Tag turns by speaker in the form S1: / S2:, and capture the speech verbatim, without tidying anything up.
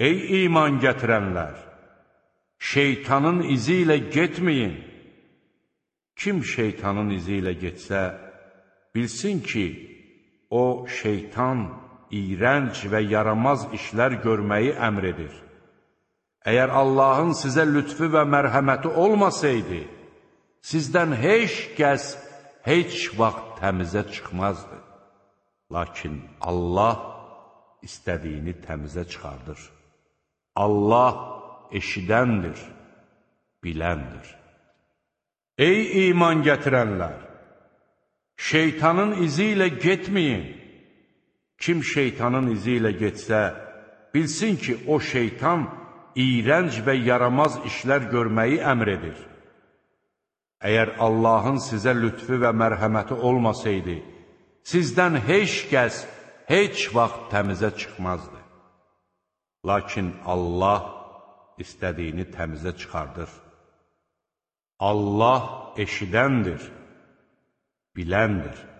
S1: Ey iman gətirənlər! Şeytanın izi ilə getməyin. Kim şeytanın izi ilə getsə, bilsin ki, o şeytan iyrənc və yaramaz işlər görməyi əmr edir. Əgər Allahın sizə lütfü və mərhəməti olmasaydı, sizdən heç kəs heç vaxt təmizə çıxmazdı. Lakin Allah istədiyini təmizə çıxardır. Allah eşidəndir, biləndir. Ey iman gətirənlər! Şeytanın izi ilə getməyin. Kim şeytanın izi ilə getsə, bilsin ki, o şeytan iyrənc və yaramaz işlər görməyi əmr edir. Əgər Allahın sizə lütfü və mərhəməti olmasaydı, sizdən heç kəs heç vaxt təmizə çıxmazdı. Lakin Allah istədiyini təmizə çıxardır. Allah eşidəndir, biləndir.